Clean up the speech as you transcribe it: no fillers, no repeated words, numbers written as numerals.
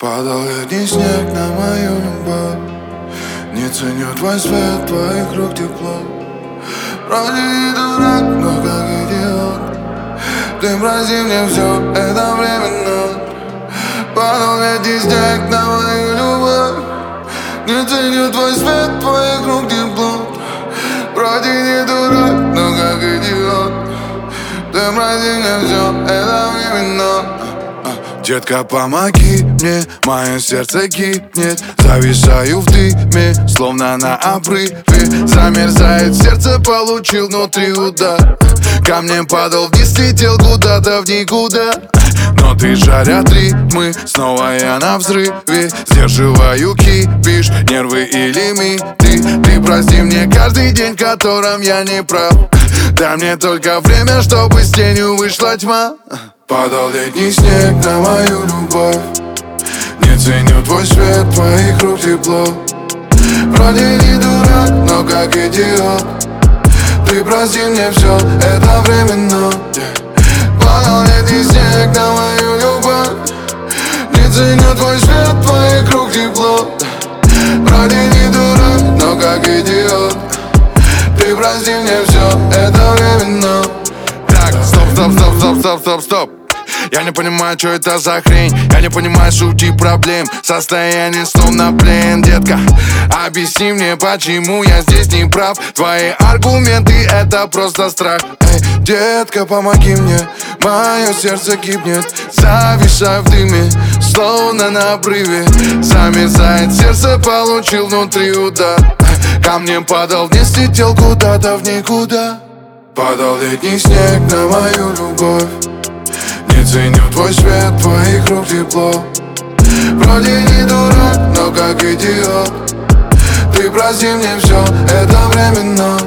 Падал летний снег на мою любовь. Не ценю твой свет, твоих рук тепло. Вроде не дурак, но как идиот. Ты прости мне все, это временно. Падал летний снег на мою любовь. Не ценю твой свет, твоих рук тепло. Вроде не дурак, но как идиот. Ты прости мне все, это временно. Детка, помоги мне, мое сердце кипнет. Зависаю в дыме, словно на обрыве. Замерзает сердце, получил внутри удар. Камнем падал вниз, летел куда-то в никуда. Но ты жарят ритмы, снова я на взрыве. Сдерживаю кипиш, нервы и лимиты. Ты прости мне каждый день, в котором я не прав. Дай мне только время, чтобы с тенью вышла тьма. Падал летний снег на мою любовь. Не ценю твой свет, твоих рук тепло. Вроде не дурак, но как идиот. Ты прости мне все, это временно. Падал летний снег на мою любовь. Не ценю твой свет, твоих рук тепло. Вроде не дурак, но как идиот. Ты прости мне все, это временно. Так, стоп. Я не понимаю, что это за хрень. Я не понимаю сути проблем. Состояние словно плен. Детка, объясни мне, почему я здесь не прав. Твои аргументы — это просто страх. Эй, детка, помоги мне, мое сердце кипнет. Зависаю в дыме, словно на обрыве. Замерзает сердце, получил внутри удар. Камнем падал вниз, летел куда-то в никуда. Падал летний снег на мою любовь. Не ценю твой свет, твоих рук тепло. Вроде не дурак, но как идиот. Ты прости мне все, это временно.